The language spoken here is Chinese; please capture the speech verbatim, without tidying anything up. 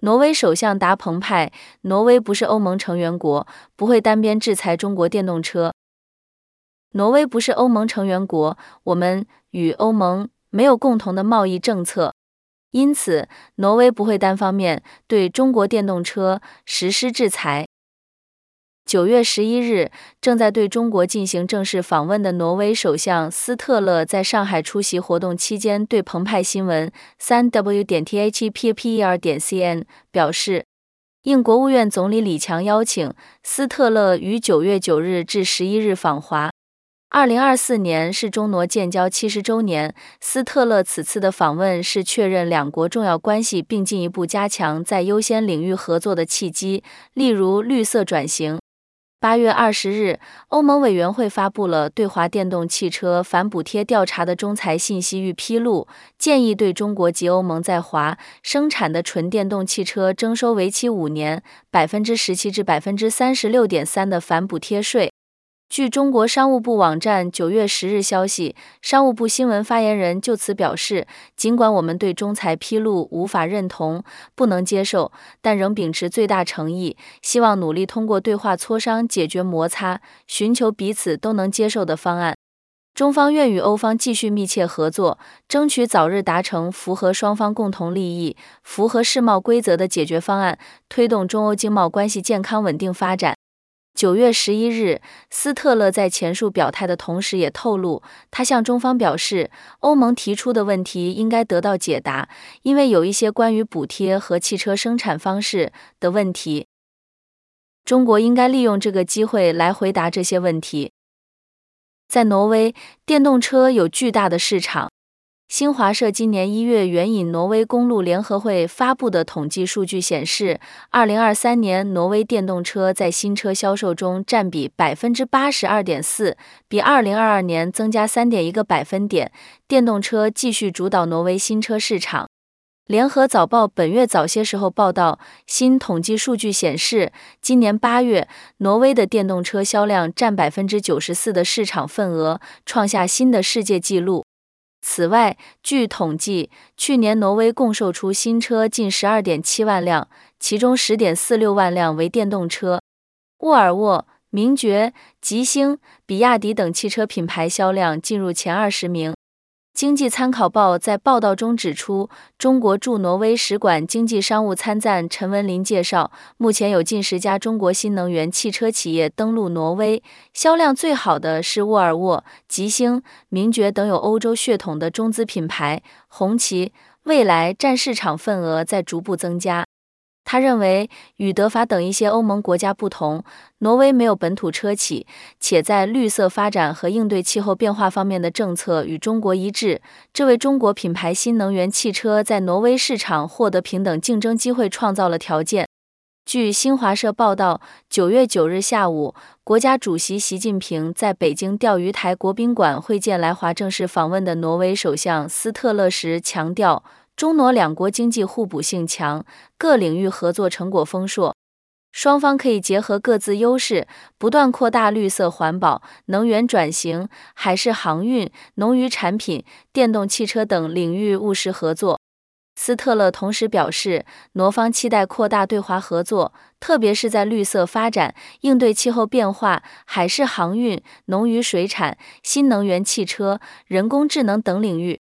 挪威首相达蓬派，挪威不是欧盟成员国，不会单边制裁中国电动车。挪威不是欧盟成员国，我们与欧盟没有共同的贸易政策，因此挪威不会单方面对中国电动车实施制裁。九月十一日，正在对中国进行正式访问的挪威首相斯特勒在上海出席活动期间，对澎湃新闻 三 w 点 t h p p e r 点 c n 表示，应国务院总理李强邀请，斯特勒于九月九日至十一日访华。二零二四年是中挪建交七十周年，斯特勒此次的访问是确认两国重要关系并进一步加强在优先领域合作的契机，例如绿色转型。八月二十日，欧盟委员会发布了对华电动汽车反补贴调查的仲裁信息欲披露，建议对中国及欧盟在华生产的纯电动汽车征收为期五年 百分之十七 至 百分之三十六点三 的反补贴税。据中国商务部网站九月十日消息，商务部新闻发言人就此表示，尽管我们对仲裁披露无法认同、不能接受，但仍秉持最大诚意，希望努力通过对话磋商解决摩擦，寻求彼此都能接受的方案。中方愿与欧方继续密切合作，争取早日达成符合双方共同利益、符合世贸规则的解决方案，推动中欧经贸关系健康稳定发展。九月十一日，斯特勒在前述表态的同时也透露，他向中方表示，欧盟提出的问题应该得到解答，因为有一些关于补贴和汽车生产方式的问题，中国应该利用这个机会来回答这些问题。在挪威，电动车有巨大的市场。新华社今年一月援引挪威公路联合会发布的统计数据显示，二零二三年挪威电动车在新车销售中占比 百分之八十二点四， 比二零二二年增加 三点一个百分点，电动车继续主导挪威新车市场。联合早报本月早些时候报道，新统计数据显示，今年八月，挪威的电动车销量占 百分之九十四 的市场份额，创下新的世界纪录。此外，据统计，去年挪威共售出新车近 十二点七万辆，其中 十点四六万辆为电动车。沃尔沃、名爵、吉星、比亚迪等汽车品牌销量进入前二十名。经济参考报在报道中指出，中国驻挪威使馆经济商务参赞陈文林介绍，目前有近十家中国新能源汽车企业登陆挪威，销量最好的是沃尔沃、吉星、名爵等有欧洲血统的中资品牌，红旗、蔚来占市场份额在逐步增加。他认为，与德法等一些欧盟国家不同，挪威没有本土车企，且在绿色发展和应对气候变化方面的政策与中国一致，这为中国品牌新能源汽车在挪威市场获得平等竞争机会创造了条件。据新华社报道，九月九日下午，国家主席习近平在北京钓鱼台国宾馆会见来华正式访问的挪威首相斯特勒时强调，中挪两国经济互补性强，各领域合作成果丰硕，双方可以结合各自优势，不断扩大绿色环保、能源转型、海事航运、农渔产品、电动汽车等领域务实合作。斯特勒同时表示，挪方期待扩大对华合作，特别是在绿色发展、应对气候变化、海事航运、农渔水产、新能源汽车、人工智能等领域。